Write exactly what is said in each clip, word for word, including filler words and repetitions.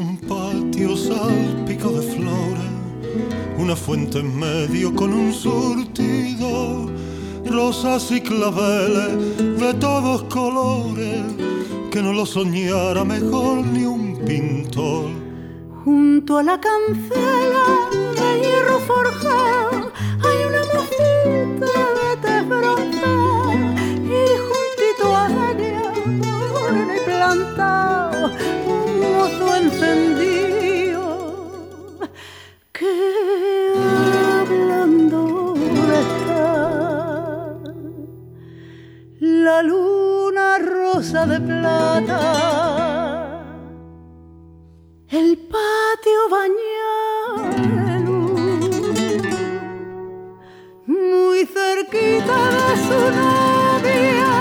un patio salpico de flores, una fuente en medio con un surtido, rosas y claveles de todos colores, que no lo soñara mejor ni un pintor. Junto a la cancela de hierro forjado hay una mosquita de tez bronceada, y juntito a ella ponen y plantado un mozo encendido que hablando está. La luna rosa de plata, el patio bañado de luz, muy cerquita de su novia,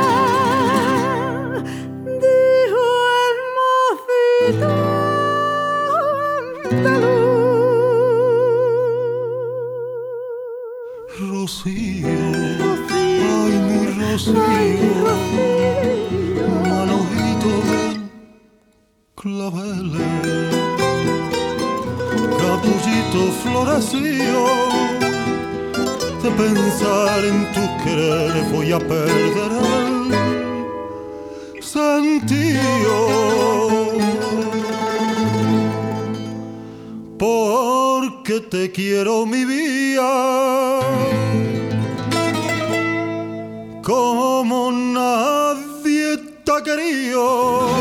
dijo el mocito andaluz. Rocío, Rocío, ay mi Rocío, ay, Rocío, manojito de claveles, capullito florecío, de pensar en tus quereres voy a perder el sentido, porque te quiero mi vida como nadie te ha querido.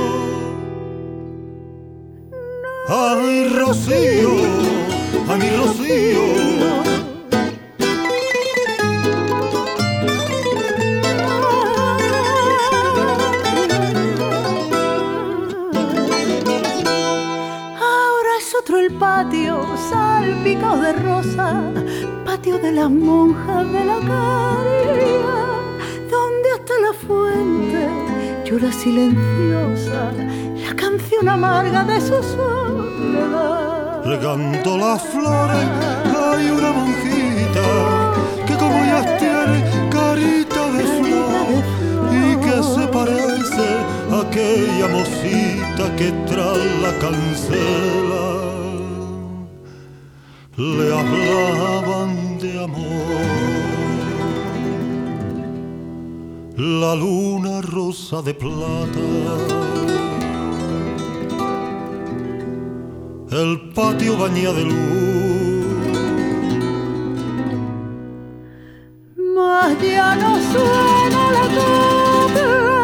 Ay, Rocío, ay, mi Rocío. Ahora es otro el patio salpicado de rosa, patio de las monjas de la caridad, donde hasta la fuente llora silenciosa la canción amarga de su soledad. Regando las flores hay una monjita que como ellas tiene carita de flor y que se parece a aquella mocita que tras la cancela le hablaban de amor. La luna rosa de plata, el patio bañado de luz, mas ya no suena la copla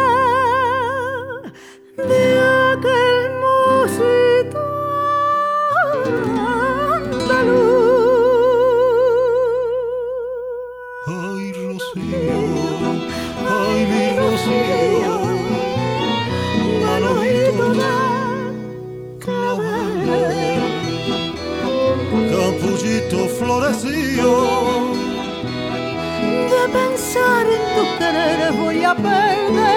de aquel mocito andaluz. ay Rocío, ay mi Rocío, manojito de claveles, capullito florecío, De pensar en tus quereres voy a perder